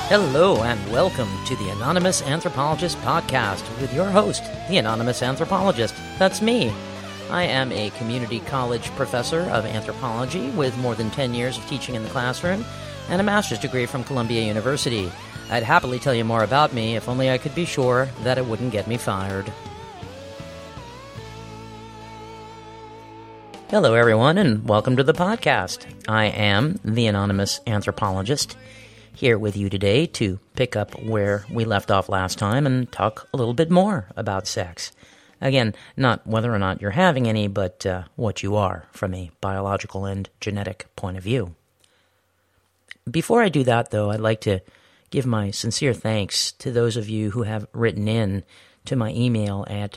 Hello and welcome to the Anonymous Anthropologist podcast with your host, the Anonymous Anthropologist. That's me. I am a community college professor of anthropology with more than 10 years of teaching in the classroom and a master's degree from Columbia University. I'd happily tell you more about me if only I could be sure that it wouldn't get me fired. Hello everyone and welcome to the podcast. I am the Anonymous Anthropologist, here with you today to pick up where we left off last time and talk a little bit more about sex. Again, not whether or not you're having any, but what you are from a biological and genetic point of view. Before I do that, though, I'd like to give my sincere thanks to those of you who have written in to my email at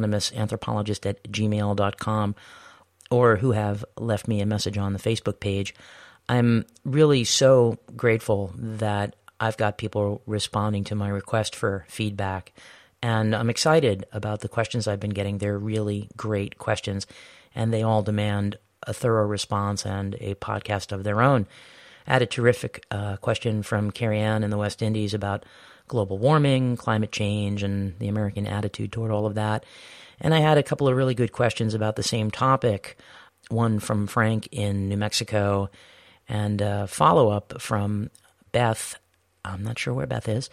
theanonymousanthropologist@gmail.com or who have left me a message on the Facebook page. I'm really so grateful that I've got people responding to my request for feedback, and I'm excited about the questions I've been getting. They're really great questions, and they all demand a thorough response and a podcast of their own. I had a terrific question from Carrie Ann in the West Indies about global warming, climate change, and the American attitude toward all of that. And I had a couple of really good questions about the same topic, one from Frank in New Mexico, and a follow-up from Beth, I'm not sure where Beth is,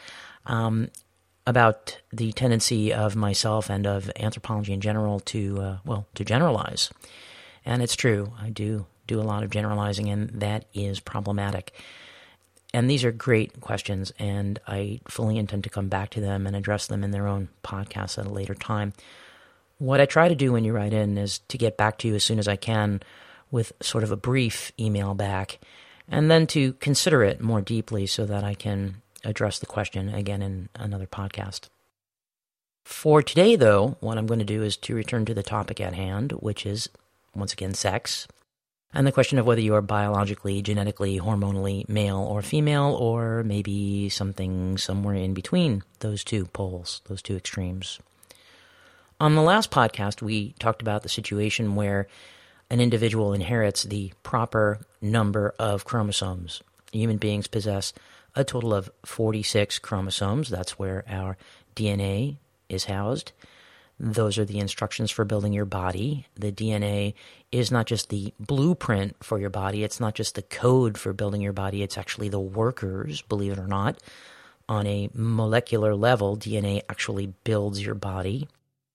about the tendency of myself and of anthropology in general to generalize. And it's true, I do a lot of generalizing, and that is problematic. And these are great questions, and I fully intend to come back to them and address them in their own podcasts at a later time. What I try to do when you write in is to get back to you as soon as I can with sort of a brief email back, and then to consider it more deeply so that I can address the question again in another podcast. For today, though, what I'm going to do is to return to the topic at hand, which is, once again, sex, and the question of whether you are biologically, genetically, hormonally male or female, or maybe something somewhere in between those two poles, those two extremes. On the last podcast, we talked about the situation where an individual inherits the proper number of chromosomes. Human beings possess a total of 46 chromosomes. That's where our DNA is housed. Those are the instructions for building your body. The DNA is not just the blueprint for your body. It's not just the code for building your body. It's actually the workers, believe it or not. On a molecular level, DNA actually builds your body.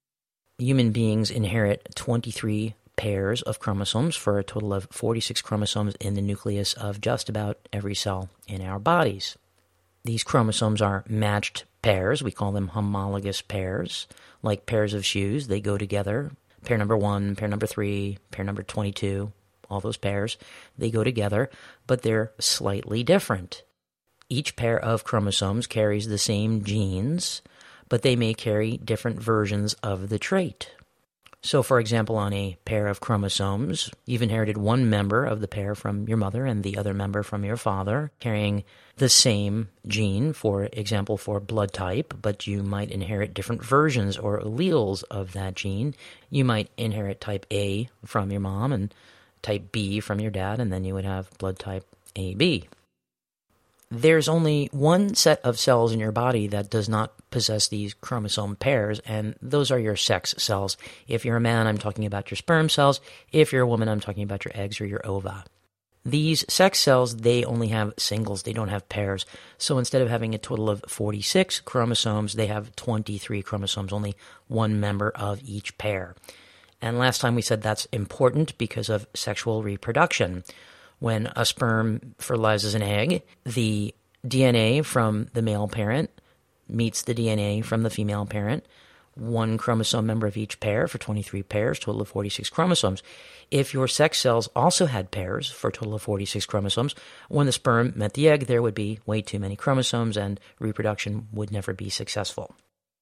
Human beings inherit 23 pairs of chromosomes for a total of 46 chromosomes in the nucleus of just about every cell in our bodies. These chromosomes are matched pairs. We call them homologous pairs. Like pairs of shoes, they go together. Pair number 1, pair number 3, pair number 22, all those pairs, they go together, but they're slightly different. Each pair of chromosomes carries the same genes, but they may carry different versions of the trait. So, for example, on a pair of chromosomes, you've inherited one member of the pair from your mother and the other member from your father, carrying the same gene, for example, for blood type, but you might inherit different versions or alleles of that gene. You might inherit type A from your mom and type B from your dad, and then you would have blood type AB. There's only one set of cells in your body that does not possess these chromosome pairs, and those are your sex cells. If you're a man, I'm talking about your sperm cells. If you're a woman, I'm talking about your eggs or your ova. These sex cells, they only have singles. They don't have pairs. So instead of having a total of 46 chromosomes, they have 23 chromosomes, only one member of each pair. And last time we said that's important because of sexual reproduction. When a sperm fertilizes an egg, the DNA from the male parent meets the DNA from the female parent, one chromosome member of each pair for 23 pairs, total of 46 chromosomes. If your sex cells also had pairs for a total of 46 chromosomes, when the sperm met the egg, there would be way too many chromosomes and reproduction would never be successful.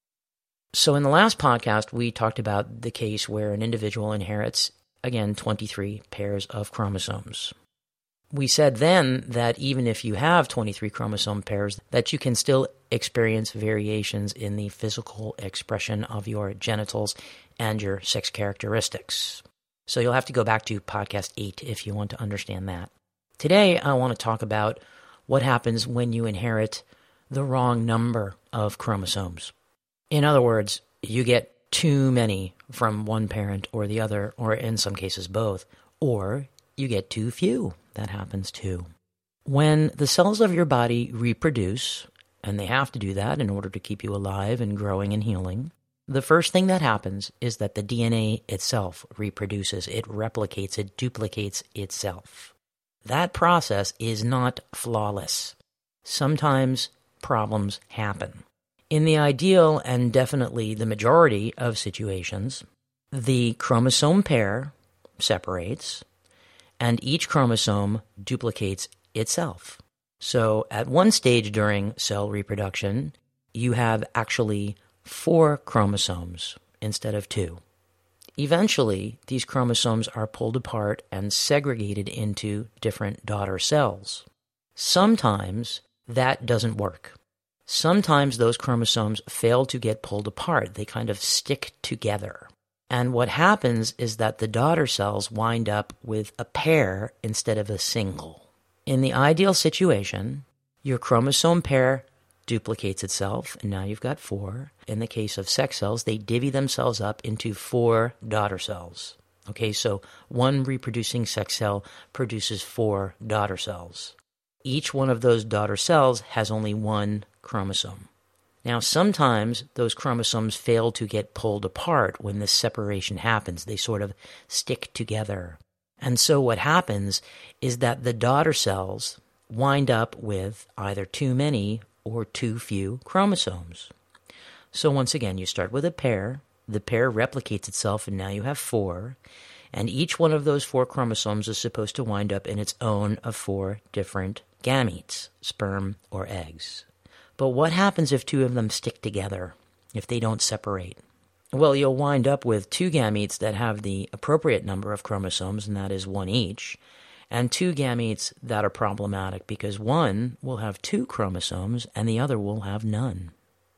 So in the last podcast, we talked about the case where an individual inherits, again, 23 pairs of chromosomes. We said then that even if you have 23 chromosome pairs, that you can still experience variations in the physical expression of your genitals and your sex characteristics. So you'll have to go back to podcast 8 if you want to understand that. Today, I want to talk about what happens when you inherit the wrong number of chromosomes. In other words, you get too many from one parent or the other, or in some cases both, or you get too few. That happens too. When the cells of your body reproduce, and they have to do that in order to keep you alive and growing and healing, the first thing that happens is that the DNA itself reproduces. It replicates, it duplicates itself. That process is not flawless. Sometimes problems happen. In the ideal and definitely the majority of situations, the chromosome pair separates and each chromosome duplicates itself. So at one stage during cell reproduction, you have actually 4 chromosomes instead of 2. Eventually, these chromosomes are pulled apart and segregated into different daughter cells. Sometimes that doesn't work. Sometimes those chromosomes fail to get pulled apart. They kind of stick together. And what happens is that the daughter cells wind up with a pair instead of a single. In the ideal situation, your chromosome pair duplicates itself, and now you've got 4. In the case of sex cells, they divvy themselves up into 4 daughter cells. Okay, so one reproducing sex cell produces 4 daughter cells. Each one of those daughter cells has only 1 chromosome. Now, sometimes those chromosomes fail to get pulled apart when this separation happens. They sort of stick together. And so what happens is that the daughter cells wind up with either too many or too few chromosomes. So once again, you start with a pair. The pair replicates itself, and now you have 4. And each one of those 4 chromosomes is supposed to wind up in its own of 4 different gametes, sperm or eggs. But what happens if 2 of them stick together, if they don't separate? Well, you'll wind up with 2 gametes that have the appropriate number of chromosomes, and that is 1 each, and 2 gametes that are problematic because one will have 2 chromosomes and the other will have none.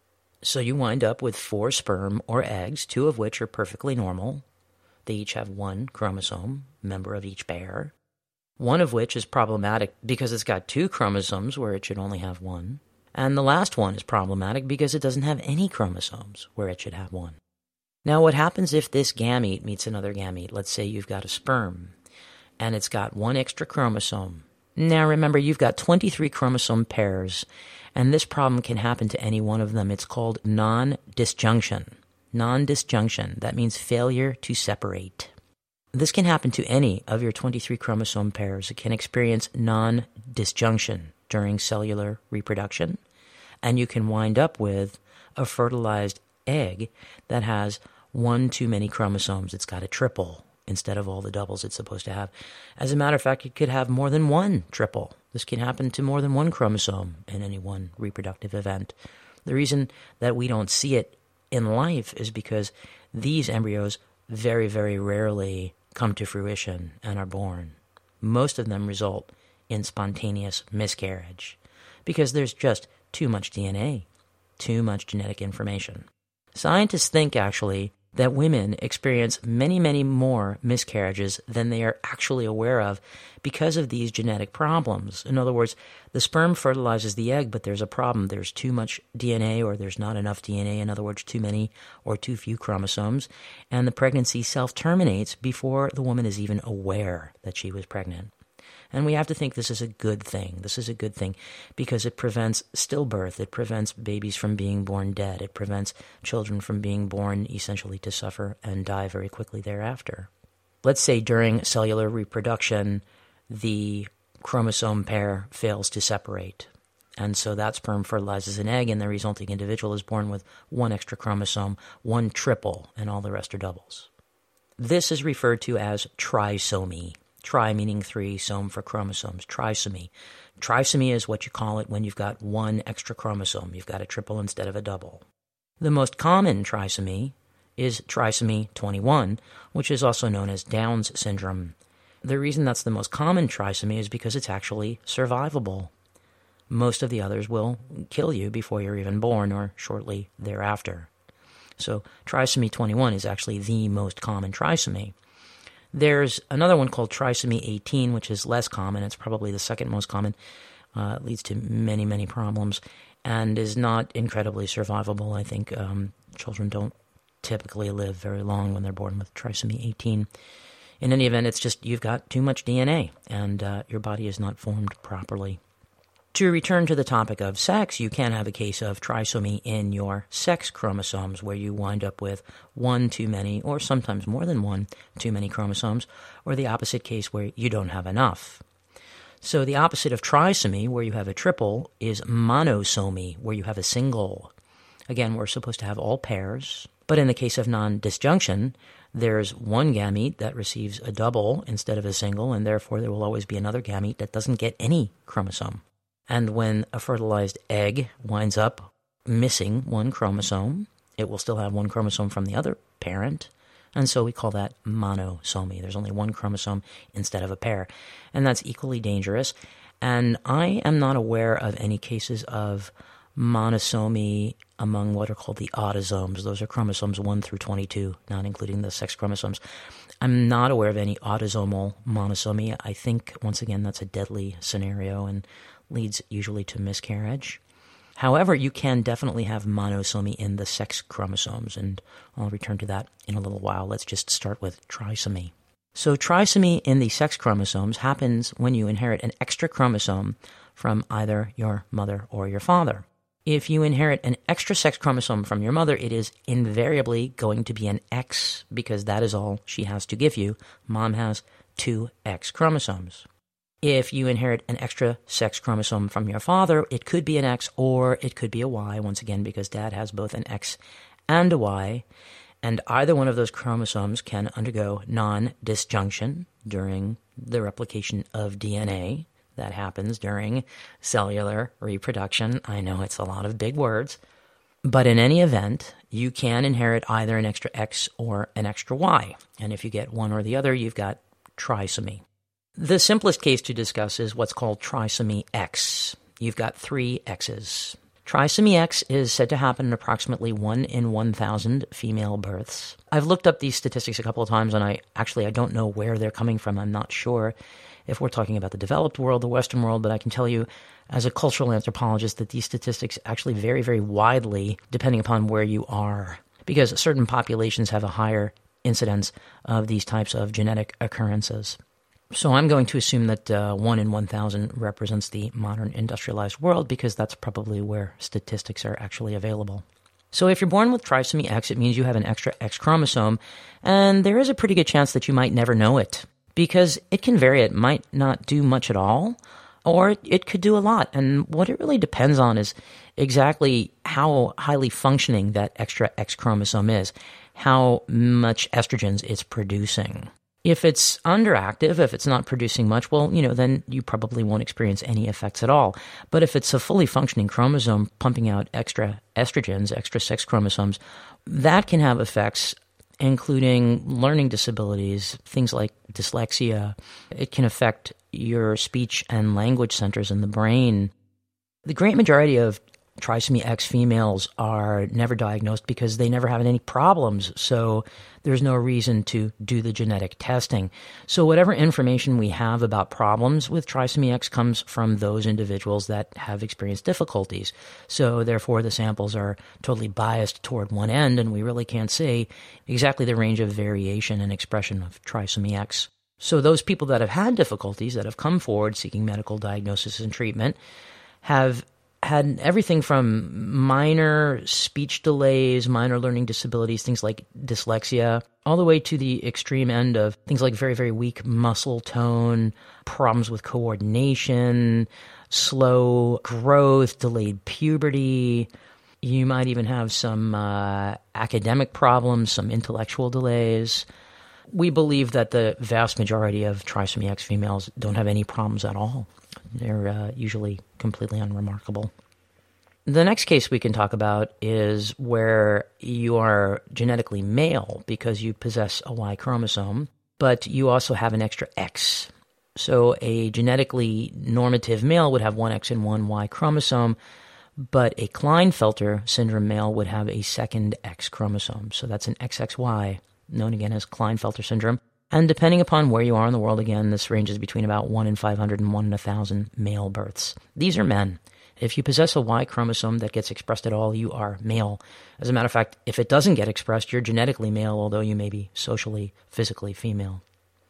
So you wind up with 4 sperm or eggs, 2 of which are perfectly normal. They each have 1 chromosome, member of each pair. One of which is problematic because it's got 2 chromosomes where it should only have 1. And the last one is problematic because it doesn't have any chromosomes where it should have 1. Now, what happens if this gamete meets another gamete? Let's say you've got a sperm, and it's got 1 extra chromosome. Now, remember, you've got 23 chromosome pairs, and this problem can happen to any one of them. It's called non-disjunction. Non-disjunction, that means failure to separate. This can happen to any of your 23 chromosome pairs. It can experience non-disjunction during cellular reproduction, and you can wind up with a fertilized egg that has 1 too many chromosomes. It's got a triple instead of all the doubles it's supposed to have. As a matter of fact, it could have more than 1 triple. This can happen to more than 1 chromosome in any one reproductive event. The reason that we don't see it in life is because these embryos very, very rarely come to fruition and are born. Most of them result in spontaneous miscarriage because there's just too much DNA, too much genetic information. Scientists think, actually, that women experience many, many more miscarriages than they are actually aware of because of these genetic problems. In other words, the sperm fertilizes the egg, but there's a problem. There's too much DNA or there's not enough DNA. In other words, too many or too few chromosomes. And the pregnancy self-terminates before the woman is even aware that she was pregnant. And we have to think this is a good thing. This is a good thing because it prevents stillbirth. It prevents babies from being born dead. It prevents children from being born essentially to suffer and die very quickly thereafter. Let's say during cellular reproduction, the chromosome pair fails to separate. And so that sperm fertilizes an egg, and the resulting individual is born with 1 extra chromosome, 1 triple, and all the rest are doubles. This is referred to as trisomy. Tri meaning 3, some for chromosomes, trisomy. Trisomy is what you call it when you've got 1 extra chromosome. You've got a triple instead of a double. The most common trisomy is trisomy 21, which is also known as Down's syndrome. The reason that's the most common trisomy is because it's actually survivable. Most of the others will kill you before you're even born or shortly thereafter. So trisomy 21 is actually the most common trisomy. There's another one called trisomy 18, which is less common. It's probably the second most common. It leads to many, many problems. and is not incredibly survivable. I think children don't typically live very long when they're born with trisomy 18. In any event, it's just you've got too much DNA, and your body is not formed properly. To return to the topic of sex, you can have a case of trisomy in your sex chromosomes, where you wind up with one too many, or sometimes more than one too many chromosomes, or the opposite case where you don't have enough. So the opposite of trisomy, where you have a triple, is monosomy, where you have a single. Again, we're supposed to have all pairs, but in the case of non-disjunction, there's one gamete that receives a double instead of a single, and therefore there will always be another gamete that doesn't get any chromosome. And when a fertilized egg winds up missing one chromosome, it will still have one chromosome from the other parent, and so we call that monosomy. There's only one chromosome instead of a pair, and that's equally dangerous. And I am not aware of any cases of monosomy among what are called the autosomes. Those are chromosomes 1 through 22, not including the sex chromosomes. I'm not aware of any autosomal monosomy. I think, once again, that's a deadly scenario and leads usually to miscarriage. However, you can definitely have monosomy in the sex chromosomes, and I'll return to that in a little while. Let's just start with trisomy. So trisomy in the sex chromosomes happens when you inherit an extra chromosome from either your mother or your father. If you inherit an extra sex chromosome from your mother, it is invariably going to be an X, because that is all she has to give you. Mom has 2 X chromosomes. If you inherit an extra sex chromosome from your father, it could be an X or it could be a Y, once again, because dad has both an X and a Y, and either one of those chromosomes can undergo non-disjunction during the replication of DNA. That happens during cellular reproduction. I know it's a lot of big words, but in any event, you can inherit either an extra X or an extra Y, and if you get one or the other, you've got trisomy. The simplest case to discuss is what's called trisomy X. You've got 3 X's. Trisomy X is said to happen in approximately 1 in 1,000 female births. I've looked up these statistics a couple of times, and I don't know where they're coming from. I'm not sure if we're talking about the developed world, the Western world, but I can tell you as a cultural anthropologist that these statistics actually vary very widely depending upon where you are, because certain populations have a higher incidence of these types of genetic occurrences. So I'm going to assume that 1 in 1,000 represents the modern industrialized world, because that's probably where statistics are actually available. So if you're born with trisomy X, it means you have an extra X chromosome, and there is a pretty good chance that you might never know it, because it can vary. It might not do much at all, or it could do a lot. And what it really depends on is exactly how highly functioning that extra X chromosome is, how much estrogens it's producing. If it's underactive, if it's not producing much, well, then you probably won't experience any effects at all. But if it's a fully functioning chromosome pumping out extra estrogens, extra sex chromosomes, that can have effects, including learning disabilities, things like dyslexia. It can affect your speech and language centers in the brain. The great majority of trisomy X females are never diagnosed because they never have any problems, so there's no reason to do the genetic testing. So whatever information we have about problems with trisomy X comes from those individuals that have experienced difficulties. So therefore the samples are totally biased toward one end, and we really can't see exactly the range of variation and expression of trisomy X. So those people that have had difficulties, that have come forward seeking medical diagnosis and treatment, have had everything from minor speech delays, minor learning disabilities, things like dyslexia, all the way to the extreme end of things like very, very weak muscle tone, problems with coordination, slow growth, delayed puberty. You might even have some academic problems, some intellectual delays. We believe that the vast majority of trisomy X females don't have any problems at all. They're usually completely unremarkable. The next case we can talk about is where you are genetically male because you possess a Y chromosome, but you also have an extra X. So a genetically normative male would have one X and one Y chromosome, but a Klinefelter syndrome male would have a second X chromosome. So that's an XXY, known again as Klinefelter syndrome. And depending upon where you are in the world, again, this ranges between about 1 in 500 and 1 in 1,000 male births. These are men. If you possess a Y chromosome that gets expressed at all, you are male. As a matter of fact, if it doesn't get expressed, you're genetically male, although you may be socially, physically female.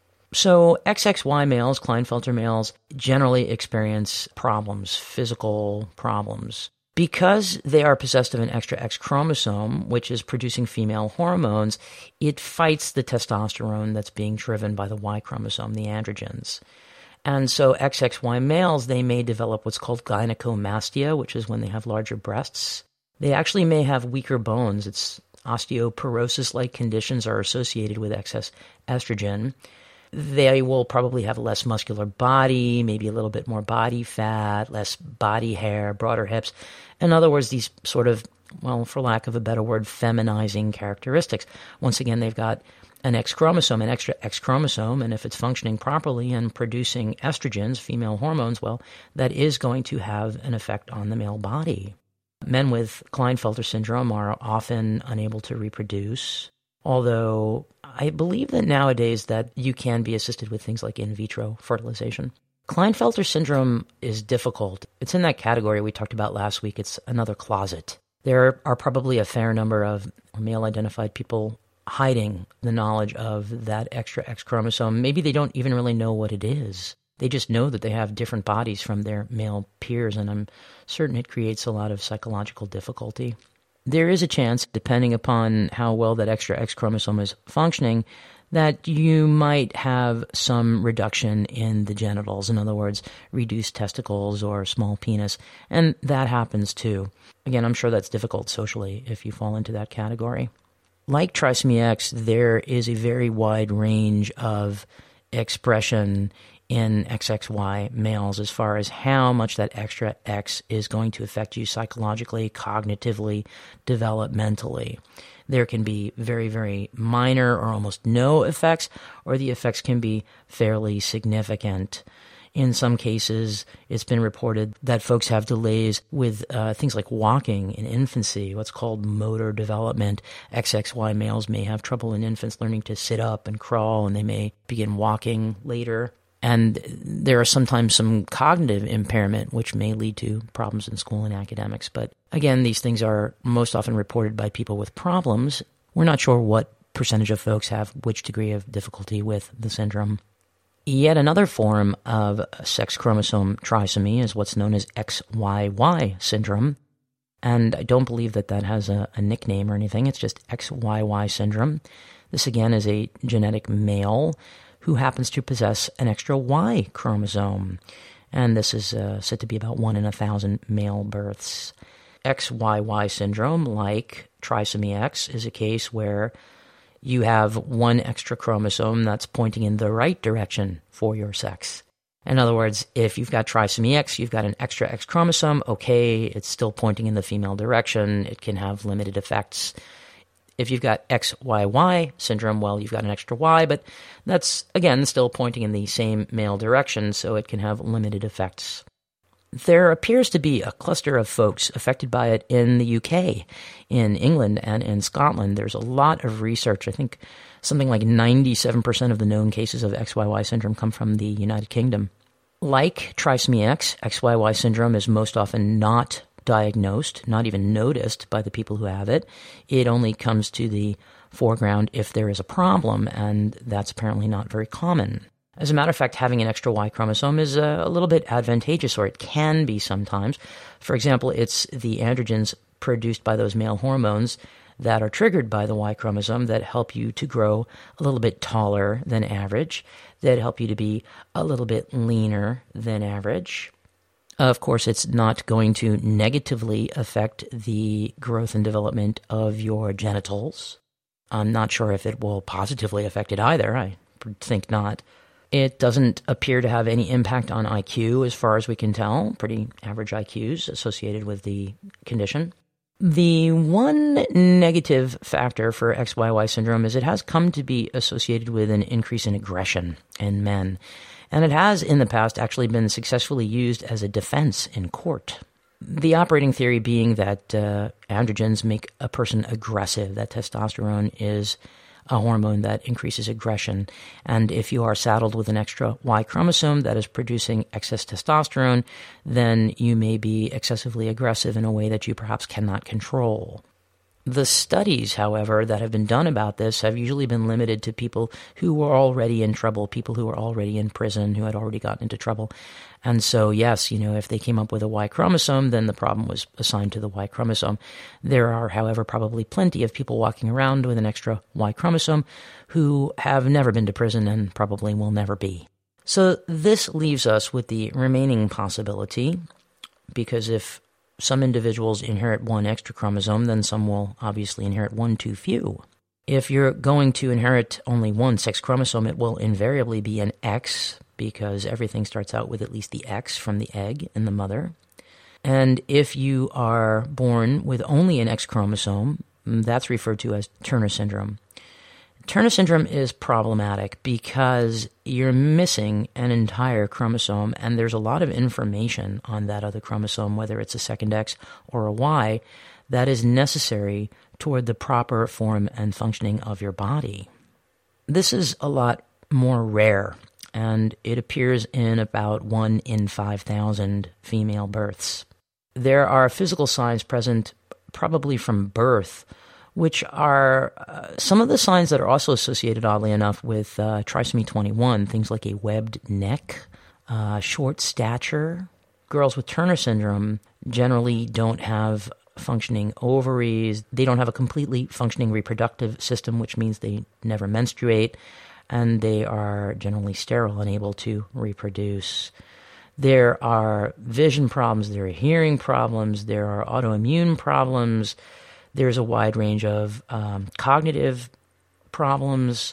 So XXY males, Klinefelter males, generally experience problems, physical problems. Because they are possessed of an extra X chromosome, which is producing female hormones, it fights the testosterone that's being driven by the Y chromosome, the androgens. And so XXY males, they may develop what's called gynecomastia, which is when they have larger breasts. They actually may have weaker bones. It's osteoporosis-like conditions are associated with excess estrogen. They will probably have less muscular body, maybe a little bit more body fat, less body hair, broader hips. In other words, these sort of, well, for lack of a better word, feminizing characteristics. Once again, they've got an X chromosome, an extra X chromosome, and if it's functioning properly and producing estrogens, female hormones, well, that is going to have an effect on the male body. Men with Klinefelter syndrome are often unable to reproduce, although I believe that nowadays that you can be assisted with things like in vitro fertilization. Klinefelter syndrome is difficult. It's in that category we talked about last week. It's another closet. There are probably a fair number of male-identified people hiding the knowledge of that extra X chromosome. Maybe they don't even really know what it is. They just know that they have different bodies from their male peers, and I'm certain it creates a lot of psychological difficulty. There is a chance, depending upon how well that extra X chromosome is functioning, that you might have some reduction in the genitals. In other words, reduced testicles or small penis. And that happens too. Again, I'm sure that's difficult socially if you fall into that category. Like trisomy X, there is a very wide range of expression in XXY males as far as how much that extra X is going to affect you psychologically, cognitively, developmentally. There can be very, very minor or almost no effects, or the effects can be fairly significant. In some cases, it's been reported that folks have delays with things like walking in infancy, what's called motor development. XXY males may have trouble in infants learning to sit up and crawl, and they may begin walking later. And there are sometimes some cognitive impairment, which may lead to problems in school and academics. But again, these things are most often reported by people with problems. We're not sure what percentage of folks have which degree of difficulty with the syndrome. Yet another form of sex chromosome trisomy is what's known as XYY syndrome. And I don't believe that that has a nickname or anything. It's just XYY syndrome. This, again, is a genetic male who happens to possess an extra Y chromosome. And this is said to be about 1 in 1,000 male births. XYY syndrome, like trisomy X, is a case where you have one extra chromosome that's pointing in the right direction for your sex. In other words, if you've got trisomy X, you've got an extra X chromosome, okay, it's still pointing in the female direction. It can have limited effects. If you've got XYY syndrome, well, you've got an extra Y, but that's, again, still pointing in the same male direction, so it can have limited effects. There appears to be a cluster of folks affected by it in the UK, in England, and in Scotland. There's a lot of research. I think something like 97% of the known cases of XYY syndrome come from the United Kingdom. Like trisomy X, XYY syndrome is most often not diagnosed, not even noticed by the people who have it. It only comes to the foreground if there is a problem, and that's apparently not very common. As a matter of fact, having an extra Y chromosome is a little bit advantageous, or it can be sometimes. For example, it's the androgens produced by those male hormones that are triggered by the Y chromosome that help you to grow a little bit taller than average, that help you to be a little bit leaner than average. Of course, it's not going to negatively affect the growth and development of your genitals. I'm not sure if it will positively affect it either. I think not. It doesn't appear to have any impact on IQ as far as we can tell. Pretty average IQs associated with the condition. The one negative factor for XYY syndrome is it has come to be associated with an increase in aggression in men. And it has, in the past, actually been successfully used as a defense in court. The operating theory being that androgens make a person aggressive, that testosterone is a hormone that increases aggression. And if you are saddled with an extra Y chromosome that is producing excess testosterone, then you may be excessively aggressive in a way that you perhaps cannot control. The studies, however, that have been done about this have usually been limited to people who were already in trouble, people who were already in prison, who had already gotten into trouble. And so, yes, if they came up with a Y chromosome, then the problem was assigned to the Y chromosome. There are, however, probably plenty of people walking around with an extra Y chromosome who have never been to prison and probably will never be. So this leaves us with the remaining possibility, because if some individuals inherit one extra chromosome, then some will obviously inherit one too few. If you're going to inherit only one sex chromosome, it will invariably be an X, because everything starts out with at least the X from the egg in the mother. And if you are born with only an X chromosome, that's referred to as Turner syndrome. Turner syndrome is problematic because you're missing an entire chromosome, and there's a lot of information on that other chromosome, whether it's a second X or a Y, that is necessary toward the proper form and functioning of your body. This is a lot more rare, and it appears in about 1 in 5,000 female births. There are physical signs present probably from birth, which are some of the signs that are also associated, oddly enough, with trisomy 21, things like a webbed neck, short stature. Girls with Turner syndrome generally don't have functioning ovaries. They don't have a completely functioning reproductive system, which means they never menstruate, and they are generally sterile, unable to reproduce. There are vision problems, there are hearing problems, there are autoimmune problems. There's a wide range of cognitive problems.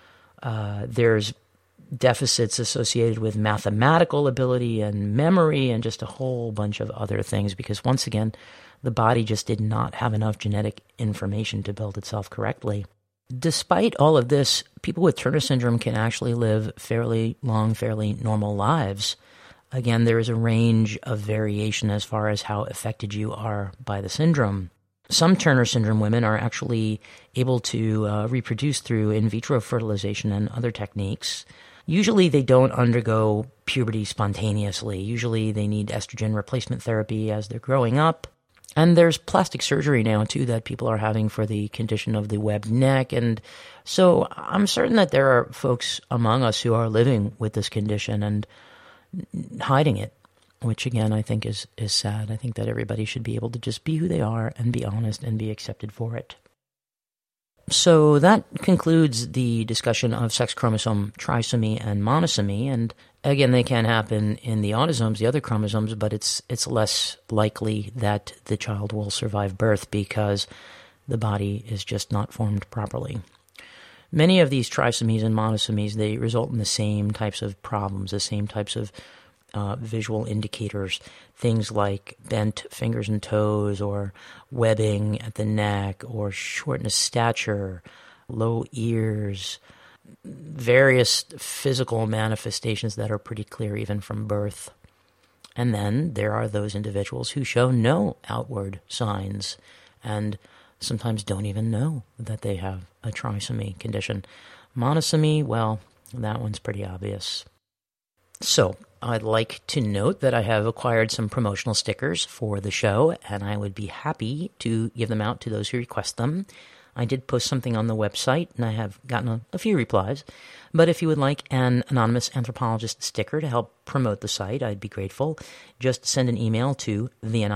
There's deficits associated with mathematical ability and memory and just a whole bunch of other things, because once again, the body just did not have enough genetic information to build itself correctly. Despite all of this, people with Turner syndrome can actually live fairly long, fairly normal lives. Again, there is a range of variation as far as how affected you are by the syndrome. Some Turner syndrome women are actually able to reproduce through in vitro fertilization and other techniques. Usually they don't undergo puberty spontaneously. Usually they need estrogen replacement therapy as they're growing up. And there's plastic surgery now, too, that people are having for the condition of the webbed neck. And so I'm certain that there are folks among us who are living with this condition and hiding it, which, again, I think is sad. I think that everybody should be able to just be who they are and be honest and be accepted for it. So that concludes the discussion of sex chromosome trisomy and monosomy. And again, they can happen in the autosomes, the other chromosomes, but it's less likely that the child will survive birth because the body is just not formed properly. Many of these trisomies and monosomies, they result in the same types of problems, the same types of visual indicators, things like bent fingers and toes, or webbing at the neck, or shortness stature, low ears, various physical manifestations that are pretty clear even from birth. And then there are those individuals who show no outward signs and sometimes don't even know that they have a trisomy condition. Monosomy, well, that one's pretty obvious. So, I'd like to note that I have acquired some promotional stickers for the show, and I would be happy to give them out to those who request them. I did post something on the website, and I have gotten a few replies. But if you would like an Anonymous Anthropologist sticker to help promote the site, I'd be grateful. Just send an email to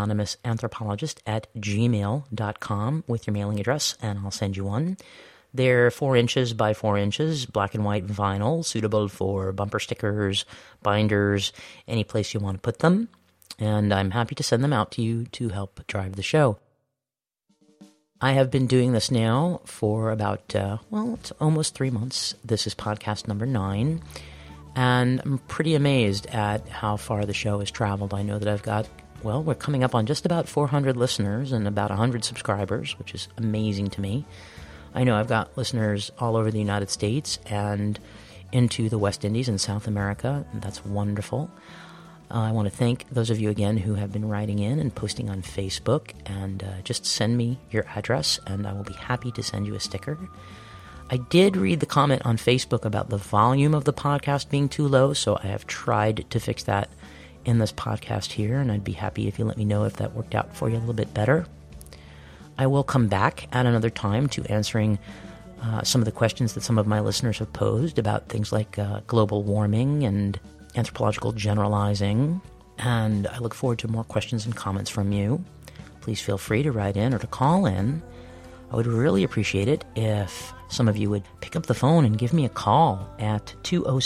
theanonymousanthropologist@gmail.com with your mailing address, and I'll send you one. They're 4 inches by 4 inches, black and white vinyl, suitable for bumper stickers, binders, any place you want to put them. And I'm happy to send them out to you to help drive the show. I have been doing this now for about, it's almost 3 months. This is podcast number 9. And I'm pretty amazed at how far the show has traveled. I know that I've got, we're coming up on just about 400 listeners and about 100 subscribers, which is amazing to me. I know I've got listeners all over the United States and into the West Indies and South America. And that's wonderful. I want to thank those of you again who have been writing in and posting on Facebook. And just send me your address, and I will be happy to send you a sticker. I did read the comment on Facebook about the volume of the podcast being too low, so I have tried to fix that in this podcast here, and I'd be happy if you let me know if that worked out for you a little bit better. I will come back at another time to answering some of the questions that some of my listeners have posed about things like global warming and anthropological generalizing, and I look forward to more questions and comments from you. Please feel free to write in or to call in. I would really appreciate it if some of you would pick up the phone and give me a call at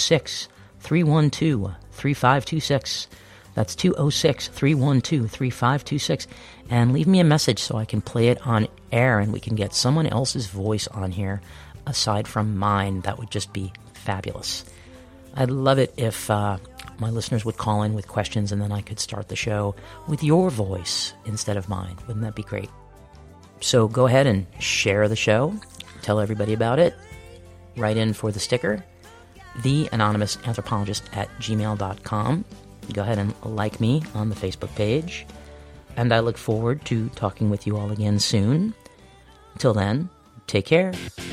206-312-3526. That's 206-312-3526. And leave me a message so I can play it on air and we can get someone else's voice on here aside from mine. That would just be fabulous. I'd love it if my listeners would call in with questions and then I could start the show with your voice instead of mine. Wouldn't that be great? So go ahead and share the show. Tell everybody about it. Write in for the sticker. theanonymousanthropologist@gmail.com. Go ahead and like me on the Facebook page. And I look forward to talking with you all again soon. Until then, take care.